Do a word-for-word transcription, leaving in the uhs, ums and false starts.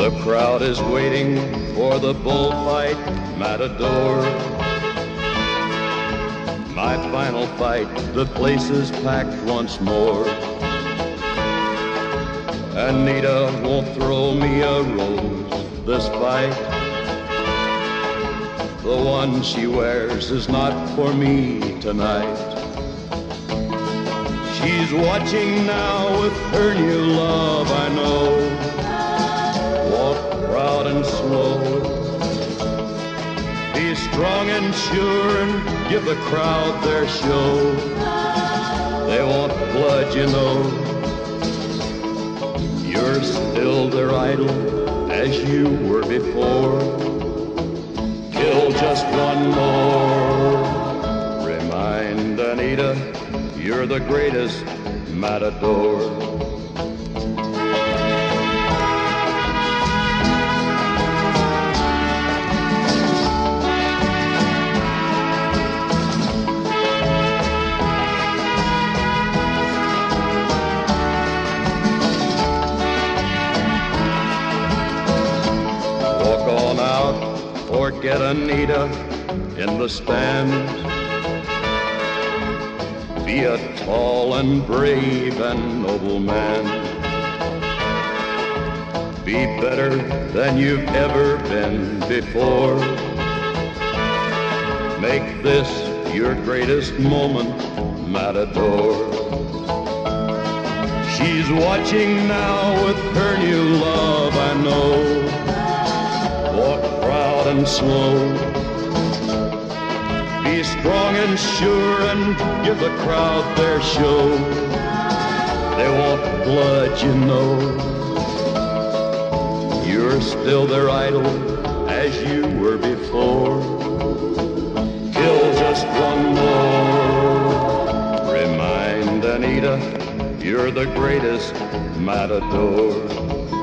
The crowd is waiting for the bullfight matador. My final fight, the place is packed once more. Anita won't throw me a rose this fight. The one she wears is not for me tonight. She's watching now with her new love, I know. Walk proud and slow. Be strong and sure and give the crowd their show. They want blood, you know. You're still their idol as you were before. Kill just one more. Remind Anita you're the greatest matador. Walk on out or get Anita in the stands. Be a tall and brave and noble man. Be better than you've ever been before. Make this your greatest moment, matador. She's watching now with her new love, I know. Walk proud and slow. Be strong and sure and give the crowd their show. They want blood, you know. You're still their idol as you were before. Kill just one more. Remind Anita you're the greatest matador.